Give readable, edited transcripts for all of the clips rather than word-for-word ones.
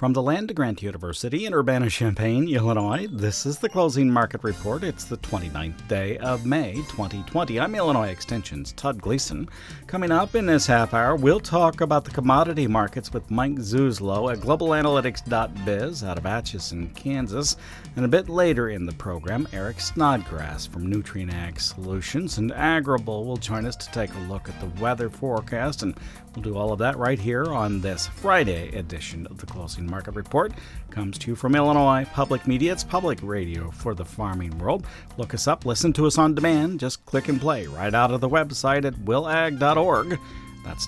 From the Land-Grant University in Urbana-Champaign, Illinois, this is the Closing Market Report. It's the 29th day of May, 2020. I'm Illinois Extension's Todd Gleason. Coming up in this half hour, we'll talk about the commodity markets with Mike Zuzlo at globalanalytics.biz out of Atchison, Kansas. And a bit later in the program, Eric Snodgrass from Nutrien Ag Solutions and Agrible will join us to take a look at the weather forecast, and we'll do all of that right here on this Friday edition of the Closing Market Report. Comes to you from Illinois Public Media. It's public radio for the farming world. Look us up, listen to us on demand. Just click and play right out of the website at willag.org. That's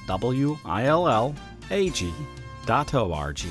WILLAG.org.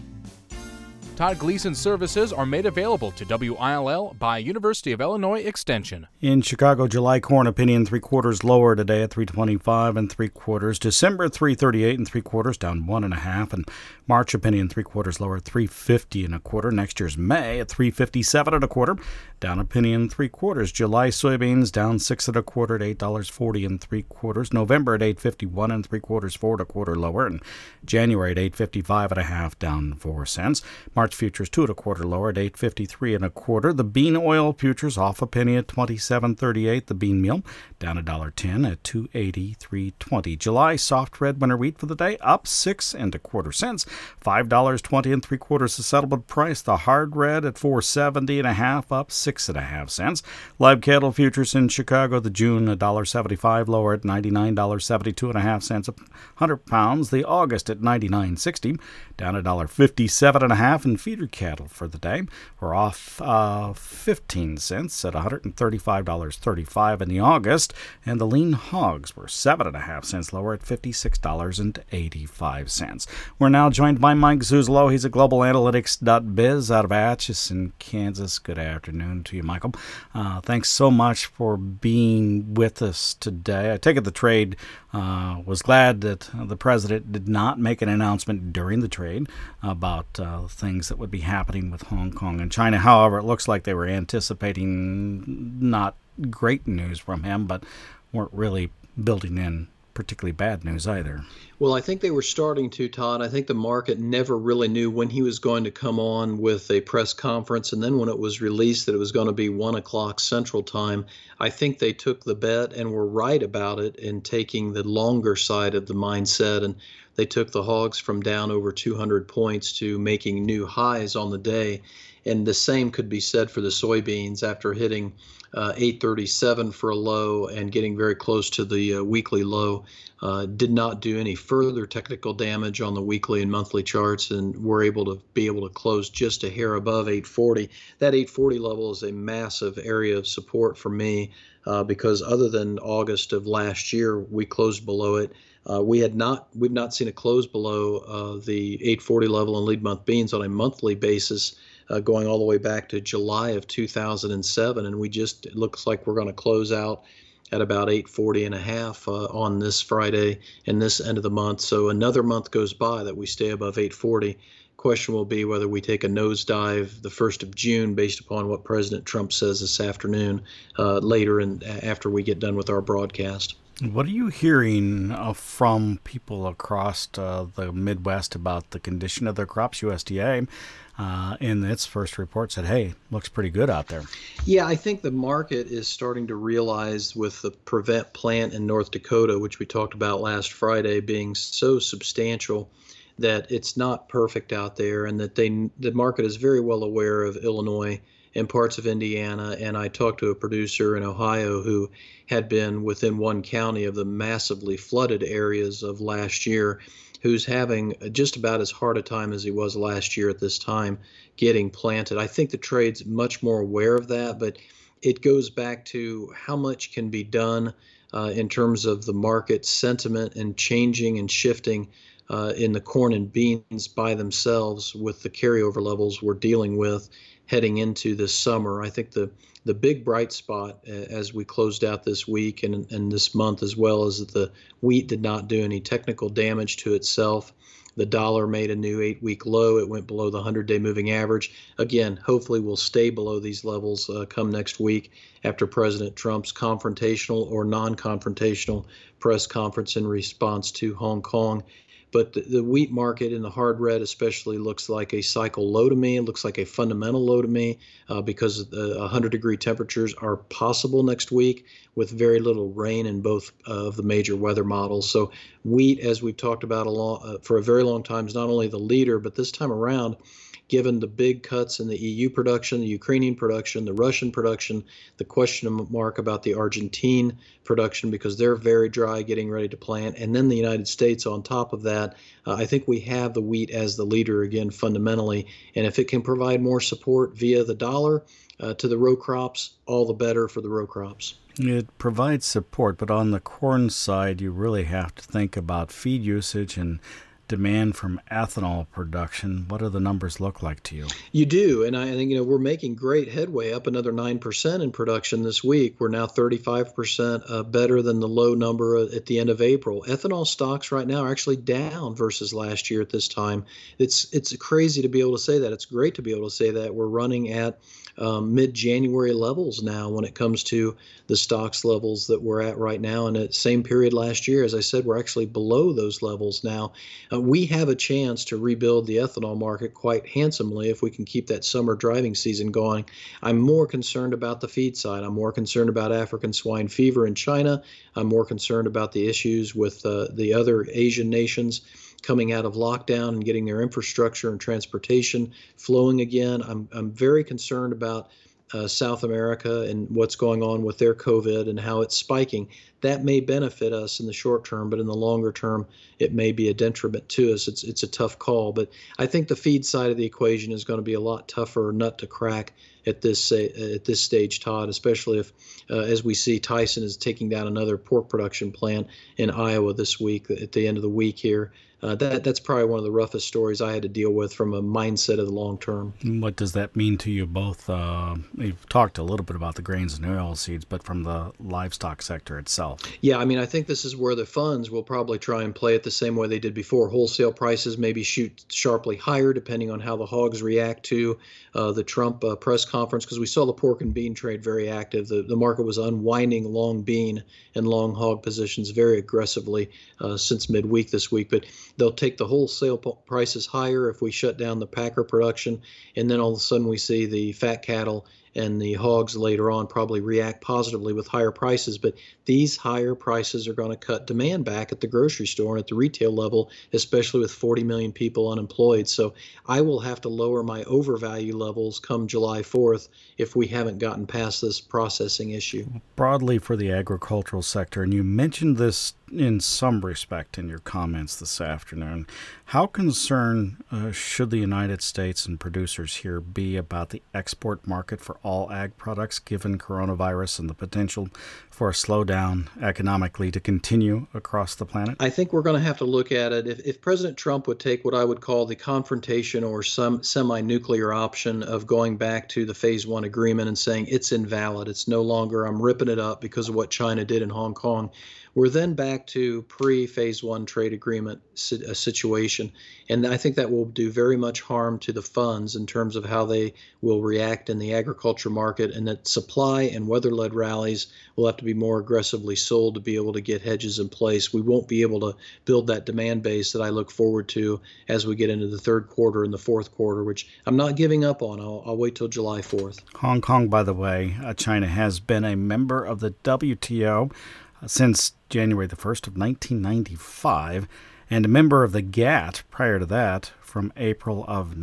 Todd Gleason services are made available to WILL by University of Illinois Extension. In Chicago, July corn opinion 3/4 lower today at 325 3/4. December 338 3/4, down 1.5. And March opinion 3/4 lower at 350 1/4. Next year's May at 357 1/4, down opinion 3/4. July soybeans down 6 1/4 at $8.40 3/4. November at 851 3/4, 4 1/4 lower. And January at 855 1/2, down 4 cents. March futures 2 1/4 lower at 853 1/4. The bean oil futures off a penny at 27.38. The bean meal down $1.10 at 283.20. July soft red winter wheat for the day up 6 1/4 cents. $5.20 3/4 the settlement price. The hard red at 470 1/2, up 6 1/2 cents. Live cattle futures in Chicago, the June $1.75 lower at $99.72 1/2 cents a 100 pounds. The August at $99.60, down $1.57 1/2. And feeder cattle for the day were off 15 cents at $135.35 in the August, and the lean hogs were 7 1/2 cents lower at $56.85. We're now joined by Mike Zuzlo. He's at globalanalytics.biz out of Atchison, Kansas. Good afternoon to you, Michael. Thanks so much for being with us today. I take it the trade was glad that the president did not make an announcement during the trade about things that would be happening with Hong Kong and China. However, it looks like they were anticipating not great news from him, but weren't really building in particularly bad news either. Well, I think they were starting to, Todd. I think the market never really knew when he was going to come on with a press conference. And then when it was released that it was going to be 1 o'clock Central Time, I think they took the bet and were right about it in taking the longer side of the mindset. And they took the hogs from down over 200 points to making new highs on the day. And the same could be said for the soybeans after hitting 837 for a low and getting very close to the weekly low. Did not do any further technical damage on the weekly and monthly charts, and were able to close just a hair above 840. That 840 level is a massive area of support for me because other than August of last year, we closed below it. We've not seen a close below the 840 level in lead month beans on a monthly basis, going all the way back to July of 2007, and it looks like we're going to close out at about 840 1/2 on this Friday and this end of the month. So another month goes by that we stay above 840. Question will be whether we take a nosedive the 1st of June based upon what President Trump says this afternoon, later and after we get done with our broadcast. What are you hearing from people across the Midwest about the condition of their crops? USDA, in its first report, said, hey, looks pretty good out there. Yeah, I think the market is starting to realize with the Prevent plant in North Dakota, which we talked about last Friday, being so substantial that it's not perfect out there, and that the market is very well aware of Illinois and parts of Indiana. And I talked to a producer in Ohio who had been within one county of the massively flooded areas of last year, who's having just about as hard a time as he was last year at this time getting planted. I think the trade's much more aware of that, but it goes back to how much can be done in terms of the market sentiment and changing and shifting in the corn and beans by themselves with the carryover levels we're dealing with heading into this summer. I think the big bright spot as we closed out this week and this month as well is that the wheat did not do any technical damage to itself. The dollar made a new 8-week low. It went below the 100-day moving average. Again, hopefully we'll stay below these levels come next week after President Trump's confrontational or non-confrontational press conference in response to Hong Kong. But the wheat market in the hard red especially looks like a cycle low to me. It looks like a fundamental low to me because 100-degree temperatures are possible next week with very little rain in both of the major weather models. So wheat, as we've talked about for a very long time, is not only the leader, but this time around, given the big cuts in the EU production, the Ukrainian production, the Russian production, the question mark about the Argentine production because they're very dry getting ready to plant, and then the United States on top of that, I think we have the wheat as the leader again fundamentally. And if it can provide more support via the dollar to the row crops, all the better for the row crops. It provides support, but on the corn side, you really have to think about feed usage and demand from ethanol production. What do the numbers look like to you? You do, and I think we're making great headway, up another 9% in production this week. We're now 35% better than the low number at the end of April. Ethanol stocks right now are actually down versus last year at this time. It's crazy to be able to say that. It's great to be able to say that. We're running at mid-January levels now when it comes to the stocks levels that we're at right now. And at the same period last year, as I said, we're actually below those levels now. We have a chance to rebuild the ethanol market quite handsomely if we can keep that summer driving season going. I'm more concerned about the feed side. I'm more concerned about African swine fever in China. I'm more concerned about the issues with the other Asian nations coming out of lockdown and getting their infrastructure and transportation flowing again. I'm very concerned about South America and what's going on with their COVID and how it's spiking. That may benefit us in the short term, but in the longer term, it may be a detriment to us. It's a tough call, but I think the feed side of the equation is going to be a lot tougher nut to crack at this stage, Todd, especially if, as we see, Tyson is taking down another pork production plant in Iowa this week at the end of the week here. That's probably one of the roughest stories I had to deal with from a mindset of the long term. What does that mean to you both? You've talked a little bit about the grains and oilseeds, but from the livestock sector itself. Yeah, I mean, I think this is where the funds will probably try and play it the same way they did before. Wholesale prices maybe shoot sharply higher depending on how the hogs react to the Trump press conference, because we saw the pork and bean trade very active. The market was unwinding long bean and long hog positions very aggressively since midweek this week. But they'll take the wholesale prices higher if we shut down the packer production, and then all of a sudden we see the fat cattle and the hogs later on probably react positively with higher prices. But these higher prices are going to cut demand back at the grocery store and at the retail level, especially with 40 million people unemployed. So I will have to lower my overvalue levels come July 4th if we haven't gotten past this processing issue. Broadly for the agricultural sector, and you mentioned this in some respect in your comments this afternoon, how concerned should the United States and producers here be about the export market for all ag products given coronavirus and the potential for a slowdown economically to continue across the planet? I think we're going to have to look at it. If President Trump would take what I would call the confrontation or some semi-nuclear option of going back to the Phase 1 agreement and saying it's invalid, it's no longer, I'm ripping it up because of what China did in Hong Kong, we're then back to pre-Phase 1 trade agreement situation. And I think that will do very much harm to the funds in terms of how they will react in the agriculture market, and that supply and weather-led rallies will have to be more aggressively sold to be able to get hedges in place. We won't be able to build that demand base that I look forward to as we get into the third quarter and the fourth quarter, which I'm not giving up on. I'll wait till July 4th. Hong Kong, by the way, China has been a member of the WTO since January the 1st of 1995, and a member of the GATT prior to that from April of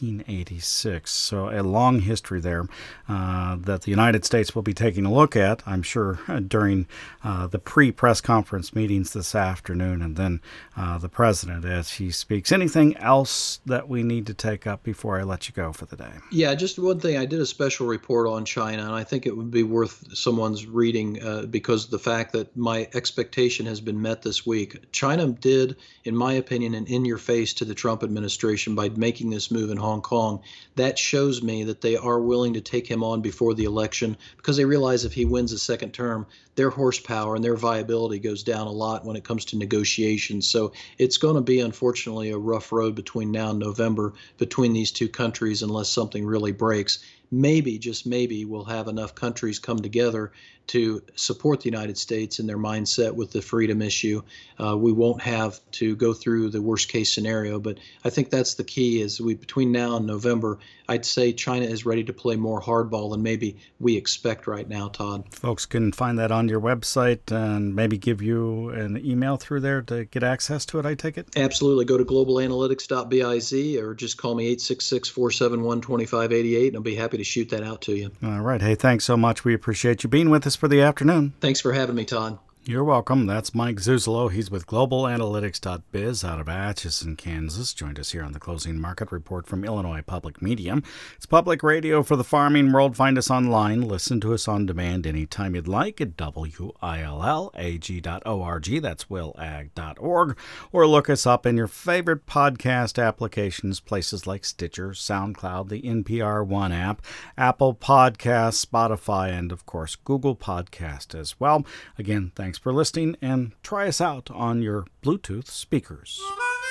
1986. So a long history there that the United States will be taking a look at, I'm sure, during the pre-press conference meetings this afternoon, and then the president as he speaks. Anything else that we need to take up before I let you go for the day? Yeah, just one thing. I did a special report on China, and I think it would be worth someone's reading because of the fact that my expectation has been met this week. China did, in my opinion, an in-your-face to the Trump administration by making this move in Hong Kong. That shows me that they are willing to take him on before the election because they realize if he wins a second term, their horsepower and their viability goes down a lot when it comes to negotiations. So it's going to be, unfortunately, a rough road between now and November between these two countries unless something really breaks. maybe, just maybe, we'll have enough countries come together to support the United States in their mindset with the freedom issue. We won't have to go through the worst case scenario, but I think that's the key is between now and November, I'd say China is ready to play more hardball than maybe we expect right now, Todd. Folks can find that on your website and maybe give you an email through there to get access to it, I take it? Absolutely. Go to globalanalytics.biz or just call me 866-471-2588 and I'll be happy to shoot that out to you. All right. Hey, thanks so much. We appreciate you being with us for the afternoon. Thanks for having me, Todd. You're welcome. That's Mike Zuzolo. He's with globalanalytics.biz out of Atchison, Kansas. Joined us here on the Closing Market Report from Illinois Public Media. It's public radio for the farming world. Find us online. Listen to us on demand anytime you'd like at WILLAG.org. That's willag.org. Or look us up in your favorite podcast applications, places like Stitcher, SoundCloud, the NPR One app, Apple Podcasts, Spotify, and, of course, Google Podcast as well. Again, thanks for listening, and try us out on your Bluetooth speakers.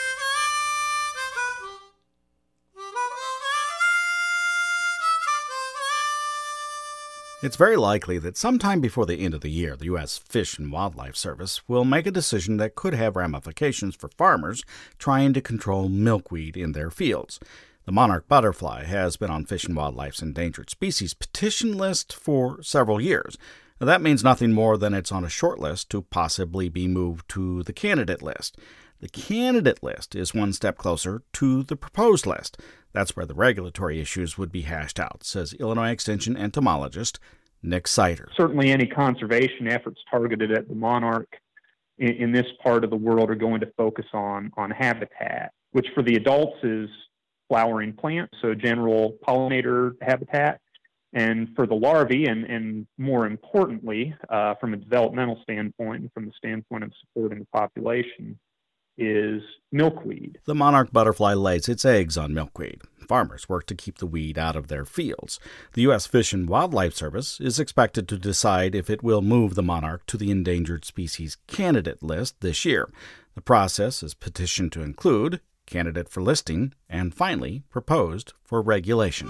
It's very likely that sometime before the end of the year, the U.S. Fish and Wildlife Service will make a decision that could have ramifications for farmers trying to control milkweed in their fields. The monarch butterfly has been on Fish and Wildlife's endangered species petition list for several years. Now, that means nothing more than it's on a short list to possibly be moved to the candidate list. The candidate list is one step closer to the proposed list. That's where the regulatory issues would be hashed out, says Illinois Extension entomologist Nick Sider. Certainly any conservation efforts targeted at the monarch in this part of the world are going to focus on habitat, which for the adults is flowering plants, so general pollinator habitat. And for the larvae, and more importantly, from a developmental standpoint and from the standpoint of supporting the population, is milkweed. The monarch butterfly lays its eggs on milkweed. Farmers work to keep the weed out of their fields. The U.S. Fish and Wildlife Service is expected to decide if it will move the monarch to the endangered species candidate list this year. The process is petitioned to include candidate for listing and finally proposed for regulation.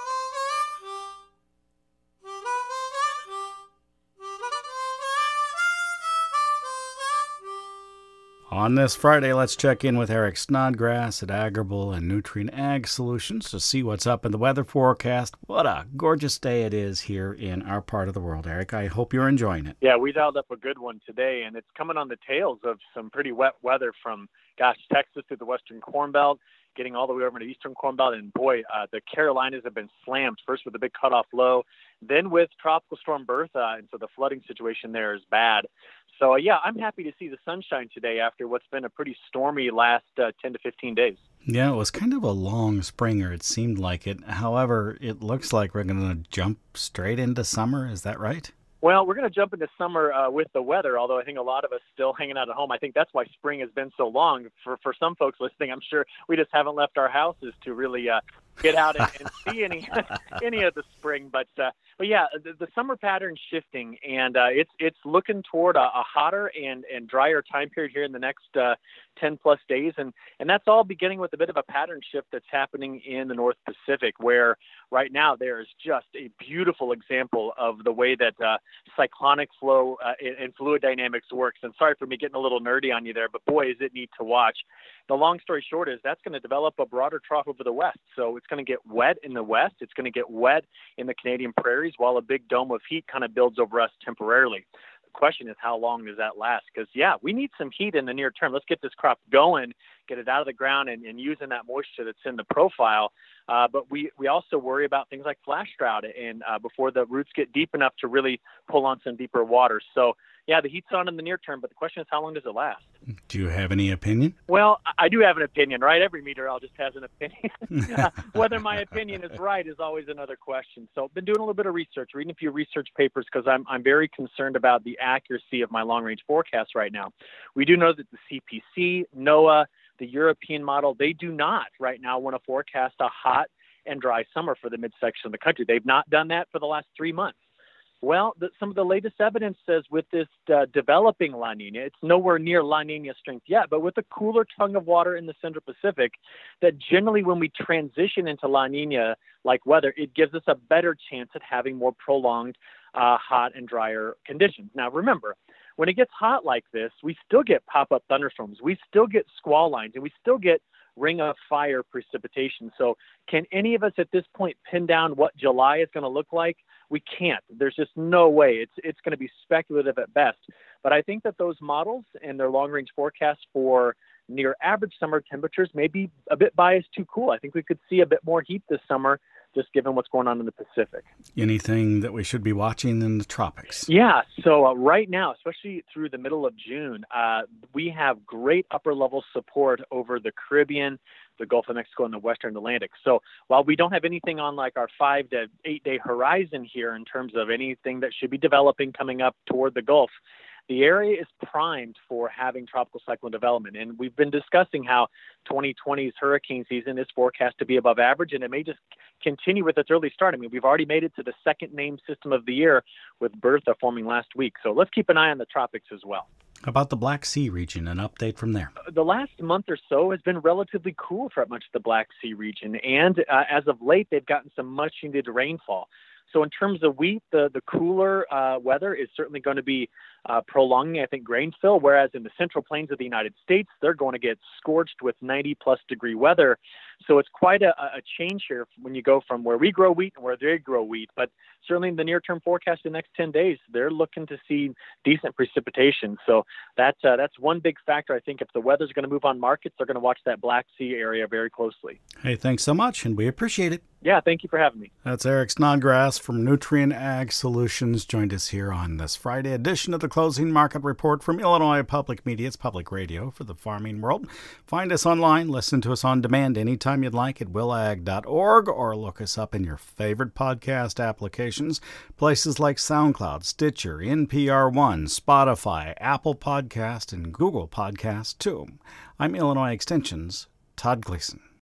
On this Friday, let's check in with Eric Snodgrass at Agrible and Nutrien Ag Solutions to see what's up in the weather forecast. What a gorgeous day it is here in our part of the world, Eric. I hope you're enjoying it. Yeah, we dialed up a good one today, and it's coming on the tails of some pretty wet weather from, Texas to the Western Corn Belt, getting all the way over to the Eastern Corn Belt. And boy, the Carolinas have been slammed, first with a big cutoff low, then with Tropical Storm Bertha. And so the flooding situation there is bad. So, yeah, I'm happy to see the sunshine today after what's been a pretty stormy last 10 to 15 days. Yeah, it was kind of a long springer. It seemed like it. However, it looks like we're going to jump straight into summer. Is that right? Well, we're going to jump into summer with the weather, although I think a lot of us still hanging out at home. I think that's why spring has been so long. For some folks listening, I'm sure we just haven't left our houses to really get out and see any of the spring. But yeah, the summer pattern's shifting, and it's looking toward a hotter and drier time period here in the next 10 plus days. And that's all beginning with a bit of a pattern shift that's happening in the North Pacific, where right now there is just a beautiful example of the way that cyclonic flow and fluid dynamics works. And sorry for me getting a little nerdy on you there, but boy, is it neat to watch. The long story short is that's going to develop a broader trough over the west. So it's going to get wet in the west. It's going to get wet in the Canadian prairies while a big dome of heat kind of builds over us temporarily. The question is, how long does that last? Because, yeah, we need some heat in the near term. Let's get this crop going, get it out of the ground and using that moisture that's in the profile. But we also worry about things like flash drought and before the roots get deep enough to really pull on some deeper water. So, yeah, the heat's on in the near term, but the question is, how long does it last? Do you have any opinion? Well, I do have an opinion, right? Every meteorologist has an opinion. Whether my opinion is right is always another question. So I've been doing a little bit of research, reading a few research papers, because I'm very concerned about the accuracy of my long-range forecast right now. We do know that the CPC, NOAA, the European model, they do not right now want to forecast a hot and dry summer for the midsection of the country. They've not done that for the last 3 months. Well, some of the latest evidence says with this developing La Nina, it's nowhere near La Nina strength yet, but with a cooler tongue of water in the Central Pacific, that generally when we transition into La Nina-like weather, it gives us a better chance at having more prolonged hot and drier conditions. Now, remember, when it gets hot like this, we still get pop-up thunderstorms. We still get squall lines, and we still get ring of fire precipitation. So can any of us at this point pin down what July is going to look like? We can't. There's just no way. It's going to be speculative at best. But I think that those models and their long-range forecasts for near average summer temperatures may be a bit biased too cool. I think we could see a bit more heat this summer, just given what's going on in the Pacific. Anything that we should be watching in the tropics? Yeah, so right now, especially through the middle of June, we have great upper-level support over the Caribbean, the Gulf of Mexico, and the Western Atlantic. So while we don't have anything on like our 5 to 8 day horizon here in terms of anything that should be developing coming up toward the Gulf, the area is primed for having tropical cyclone development. And we've been discussing how 2020's hurricane season is forecast to be above average, and it may just continue with its early start. I mean, we've already made it to the second named system of the year with Bertha forming last week. So let's keep an eye on the tropics as well. How about the Black Sea region? An update from there. The last month or so has been relatively cool throughout much of the Black Sea region. And as of late, they've gotten some much needed rainfall. So in terms of wheat, the cooler weather is certainly going to be prolonging, I think, grain fill, whereas in the central plains of the United States, they're going to get scorched with 90-plus degree weather. So it's quite a change here when you go from where we grow wheat and where they grow wheat. But certainly in the near-term forecast, the next 10 days, they're looking to see decent precipitation. So that's one big factor. I think if the weather's going to move on markets, they're going to watch that Black Sea area very closely. Hey, thanks so much, and we appreciate it. Yeah, thank you for having me. That's Eric Snodgrass from Nutrien Ag Solutions, joined us here on this Friday edition of the Closing Market Report from Illinois Public Media's Public Radio for the farming world. Find us online, listen to us on demand anytime you'd like at willag.org, or look us up in your favorite podcast applications, places like SoundCloud, Stitcher, NPR One, Spotify, Apple Podcast, and Google Podcast, too. I'm Illinois Extension's Todd Gleason.